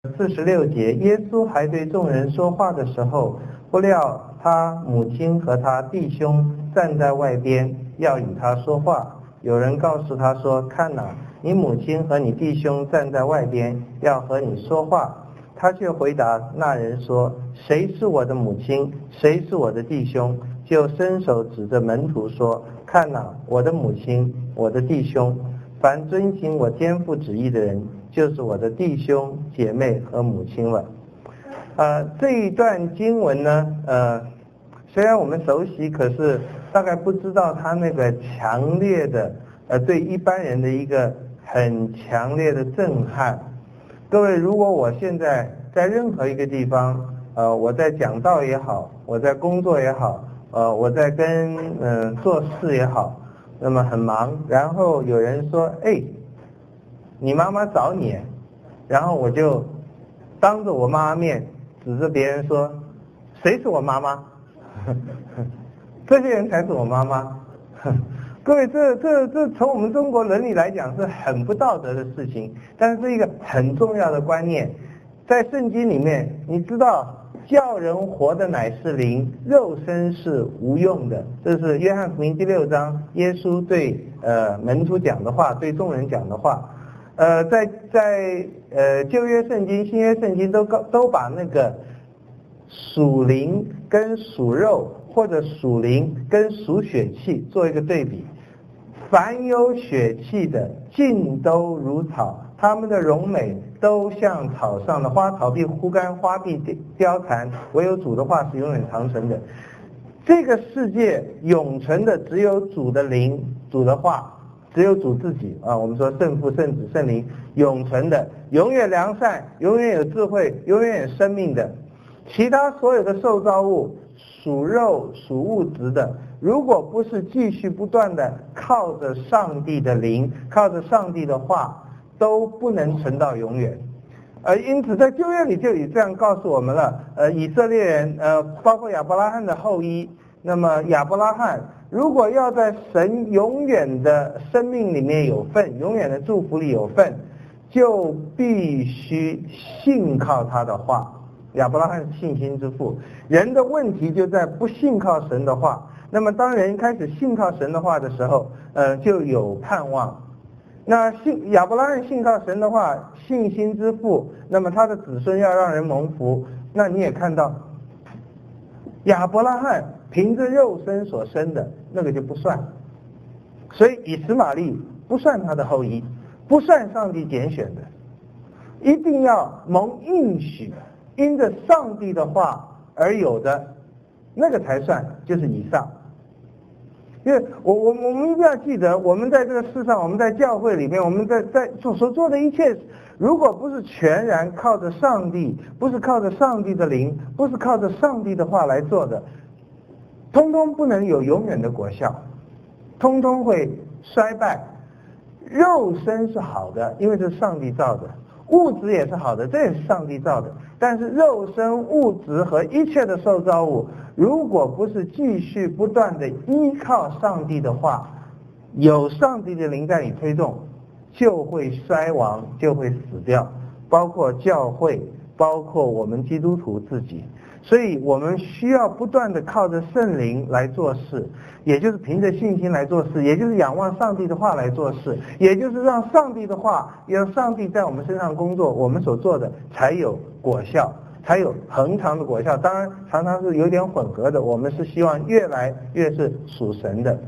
46节，耶稣还对众人说话的时候，不料他母亲和他弟兄站在外边，要与他说话。有人告诉他说：“看哪，你母亲和你弟兄站在外边，要和你说话。”他却回答那人说：“谁是我的母亲？谁是我的弟兄？”就伸手指着门徒说：“看哪，我的母亲，我的弟兄。凡遵行我天父旨意的人，就是我的弟兄姐妹和母亲了。”这一段经文呢，虽然我们熟悉，可是大概不知道它那个强烈的对一般人的一个很强烈的震撼。各位，如果我现在在任何一个地方，我在讲道也好，我在工作也好，我在跟做事也好，那么很忙，然后有人说：“哎，你妈妈找你。”然后我就当着我妈妈面指着别人说：“谁是我妈妈？”这些人才是我妈妈。各位，这从我们中国伦理来讲是很不道德的事情，但是是一个很重要的观念。在圣经里面，你知道叫人活的乃是灵，肉身是无用的。这是约翰福音第6章耶稣对门徒讲的话，对众人讲的话。在旧约圣经、新约圣经都把那个属灵跟属肉，或者属灵跟属血气做一个对比。凡有血气的，尽都如草，它们的荣美都像草上的花，草必枯干，花必凋残，唯有主的话是永远长存的。这个世界永存的只有主的灵，主的话，只有主自己啊。我们说圣父、圣子、圣灵，永存的，永远良善，永远有智慧，永远有生命的。其他所有的受造物，属肉属物质的，如果不是继续不断的靠着上帝的灵，靠着上帝的话，都不能存到永远。因此在旧约里就已这样告诉我们了。以色列人包括亚伯拉罕的后裔，那么亚伯拉罕如果要在神永远的生命里面有份，永远的祝福里有份，就必须信靠他的话。亚伯拉罕是信心之父。人的问题就在不信靠神的话。那么当人开始信靠神的话的时候，就有盼望。那亚伯拉罕信靠神的话，信心之父，那么他的子孙要让人蒙福。那你也看到，亚伯拉罕凭着肉身所生的那个就不算，所以以实玛利不算他的后裔，不算上帝拣选的，一定要蒙应许，因着上帝的话而有的那个才算，就是以撒。因为我们一定要记得，我们在这个世上，我们在教会里面，我们在所做的一切，如果不是全然靠着上帝，不是靠着上帝的灵，不是靠着上帝的话来做的，通通不能有永远的果效，通通会衰败。肉身是好的，因为这是上帝造的，物质也是好的，这也是上帝造的。但是肉身、物质和一切的受造物，如果不是继续不断的依靠上帝的话，有上帝的灵在里推动，就会衰亡，就会死掉，包括教会，包括我们基督徒自己。所以我们需要不断的靠着圣灵来做事，也就是凭着信心来做事，也就是仰望上帝的话来做事，也就是让上帝的话，让上帝在我们身上工作，我们所做的才有果效，才有恒长的果效。当然常常是有点混合的，我们是希望越来越是属神的。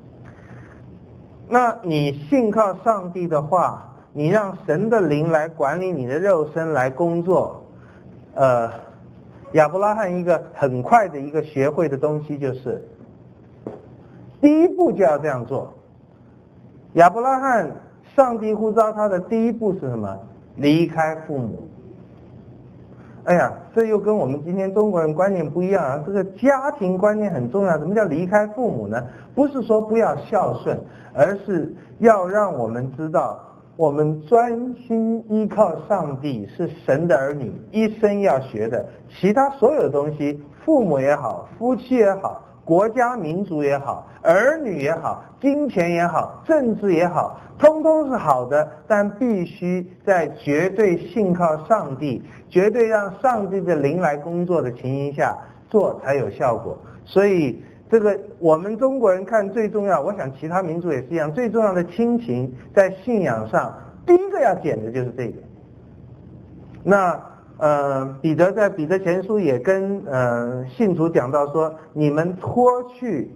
那你信靠上帝的话，你让神的灵来管理你的肉身来工作，亚伯拉罕一个很快的一个学会的东西就是，第一步就要这样做。亚伯拉罕，上帝呼召他的第一步是什么？离开父母。哎呀，这又跟我们今天中国人观念不一样啊！这个家庭观念很重要。什么叫离开父母呢？不是说不要孝顺，而是要让我们知道，我们专心依靠上帝，是神的儿女，一生要学的。其他所有的东西，父母也好，夫妻也好， 国家民族也好，儿女也好，金钱也好，政治也好，通通是好的，但必须在绝对信靠上帝，绝对让上帝的灵来工作的情形下做才有效果。所以这个我们中国人看最重要，我想其他民族也是一样，最重要的亲情在信仰上第一个要捡的就是这个。那彼得在彼得前书也跟信徒讲到说，你们脱去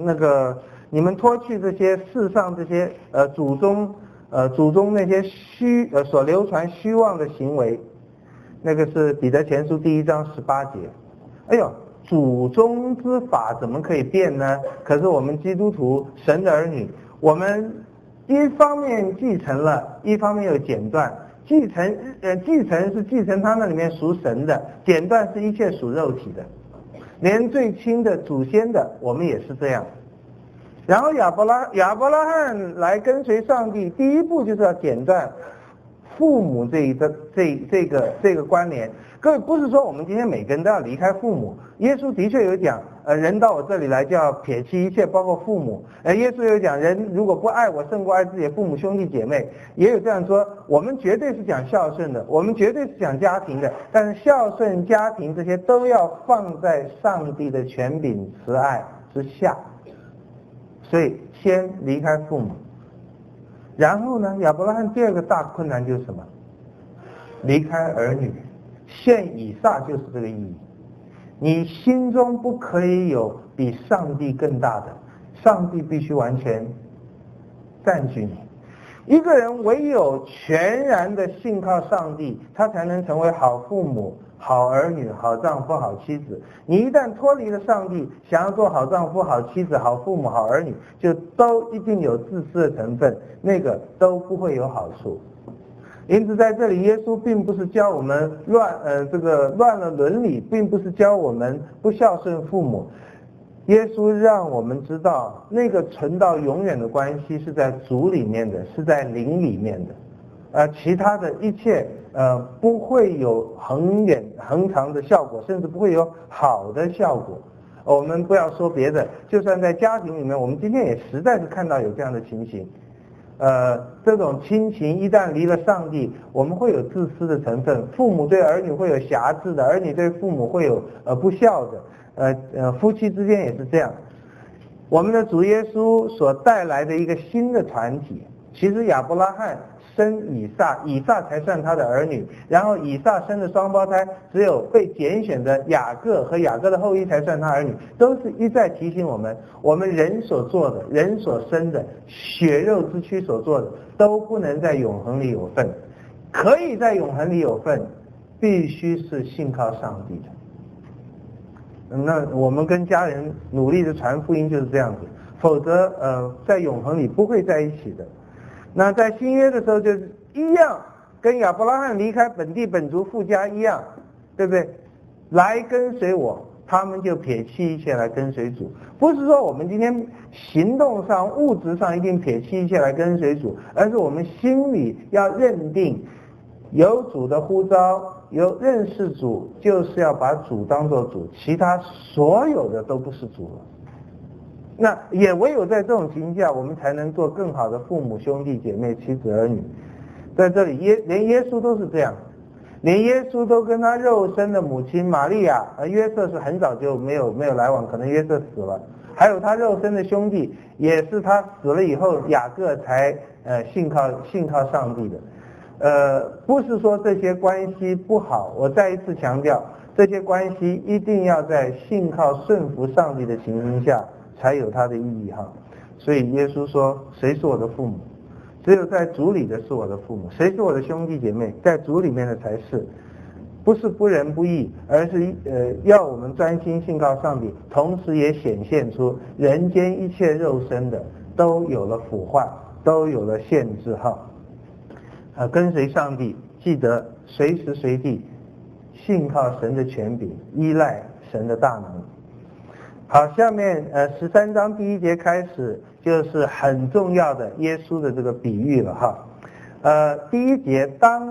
这些世上这些祖宗那些所流传虚妄的行为，那个是彼得前书第1章18节。哎呦，祖宗之法怎么可以变呢？可是我们基督徒神的儿女，我们一方面继承了，一方面又剪断。继承是继承他那里面属神的，剪断是一切属肉体的，连最亲的祖先的我们也是这样。然后亚伯拉罕来跟随上帝，第一步就是要剪断父母这个关联。各位，不是说我们今天每个人都要离开父母，耶稣的确有讲，人到我这里来就要撇弃一切，包括父母。耶稣有讲，人如果不爱我胜过爱自己的父母兄弟姐妹，也有这样说。我们绝对是讲孝顺的，我们绝对是讲家庭的，但是孝顺、家庭这些都要放在上帝的权柄慈爱之下。所以先离开父母，然后呢，亚伯拉罕第二个大困难就是什么？离开儿女。献以撒就是这个意义。你心中不可以有比上帝更大的，上帝必须完全占据你。一个人唯有全然的信靠上帝，他才能成为好父母、好儿女、好丈夫、好妻子。你一旦脱离了上帝，想要做好丈夫、好妻子、好父母、好儿女，就都一定有自私的成分，那个都不会有好处。因此在这里，耶稣并不是教我们乱了伦理，并不是教我们不孝顺父母。耶稣让我们知道，那个存到永远的关系是在主里面的，是在灵里面的，其他的一切不会有恒长的效果，甚至不会有好的效果。我们不要说别的，就算在家庭里面，我们今天也实在是看到有这样的情形。这种亲情一旦离了上帝，我们会有自私的成分，父母对儿女会有瑕疵的，儿女对父母会有不孝的，夫妻之间也是这样。我们的主耶稣所带来的一个新的团体，其实亚伯拉罕生以撒，以撒才算他的儿女，然后以撒生的双胞胎，只有被拣选的雅各和雅各的后裔才算他儿女，都是一再提醒我们，我们人所做的，人所生的，血肉之躯所做的，都不能在永恒里有份。可以在永恒里有份，必须是信靠上帝的。那我们跟家人努力的传福音就是这样子，否则在永恒里不会在一起的。那在新约的时候就是一样，跟亚伯拉罕离开本地本族父家一样，对不对？来跟随我，他们就撇弃一切来跟随主。不是说我们今天行动上、物质上一定撇弃一切来跟随主，而是我们心里要认定有主的呼召，有认识主，就是要把主当作主，其他所有的都不是主了。那也唯有在这种情况下，我们才能做更好的父母、兄弟姐妹、妻子、儿女。在这里，连耶稣都是这样，连耶稣都跟他肉身的母亲玛利亚，约瑟是很早就没有来往，可能约瑟死了。还有他肉身的兄弟，也是他死了以后，雅各才信靠上帝的。不是说这些关系不好，我再一次强调，这些关系一定要在信靠顺服上帝的情形下才有它的意义哈。所以耶稣说，谁是我的父母？只有在主里的是我的父母。谁是我的兄弟姐妹？在主里面的才是。不是不仁不义，而是要我们专心信靠上帝，同时也显现出人间一切肉身的都有了腐坏，都有了限制哈。跟随上帝，记得随时随地信靠神的权柄，依赖神的大能。好，下面13章第1节开始就是很重要的耶稣的这个比喻了哈。第1节，当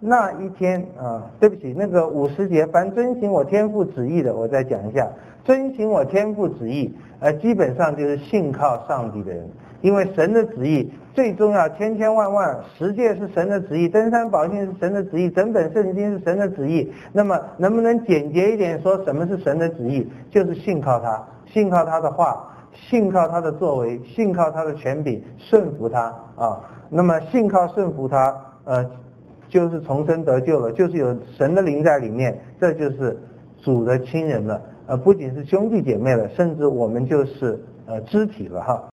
那一天对不起，那个50节，凡遵行我天父旨意的，我再讲一下，遵行我天父旨意，基本上就是信靠上帝的人，因为神的旨意最重要，千千万万，十诫是神的旨意，登山宝训是神的旨意，整本圣经是神的旨意。那么能不能简洁一点说什么是神的旨意？就是信靠他，信靠他的话，信靠他的作为，信靠他的权柄，顺服他啊。那么信靠顺服他，就是重生得救了，就是有神的灵在里面，这就是主的亲人了，不仅是兄弟姐妹了，甚至我们就是肢体了哈。